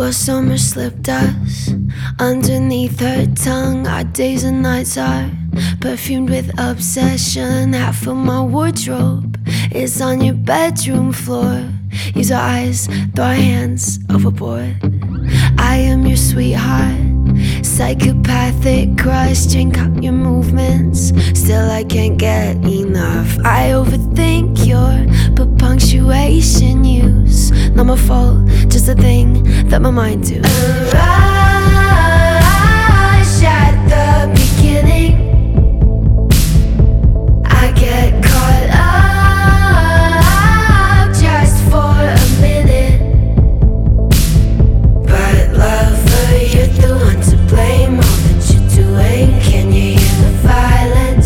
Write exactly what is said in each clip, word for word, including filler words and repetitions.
Well, summer slipped us underneath her tongue. Our days and nights are perfumed with obsession. Half of my wardrobe is on your bedroom floor. Use our eyes, throw our hands overboard. I am your sweetheart, psychopathic crush. Drink up your movements, still I can't get enough. I overthink your punctuation use. Not my fault, just a thing that my mind do. A rush at the beginning, I get caught up just for a minute. But lover, you're the one to blame. All that you're doing, can you hear the violence?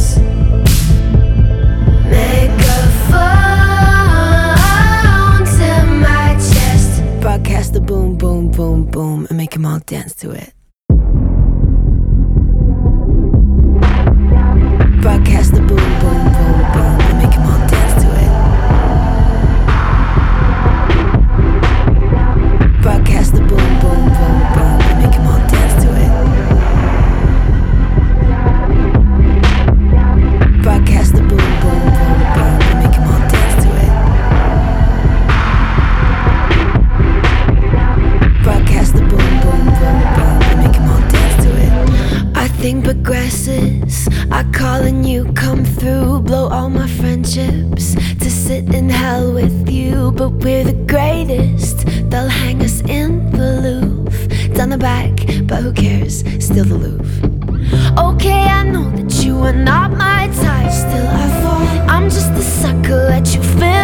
Megaphones in my chest, broadcast the boom, boom, boom, boom, and make them all dance to it. Broadcast the boom, boom, boom, boom, and make them all dance to it. Broadcast the boom, boom, boom, boom, and make them all dance to it. Broadcast the boom, boom, boom, boom, and make them all dance to it. Broadcast the boom, boom, boom, boom, and make them all dance to it. Our thing progresses, I call and you come through. Blow all my friendships to sit in hell with you. But we're the greatest, they'll hang us in the Louvre. Down the back, but who cares, still the Louvre. Okay, I know that you are not my type, still I fall. I'm just a sucker, let you feel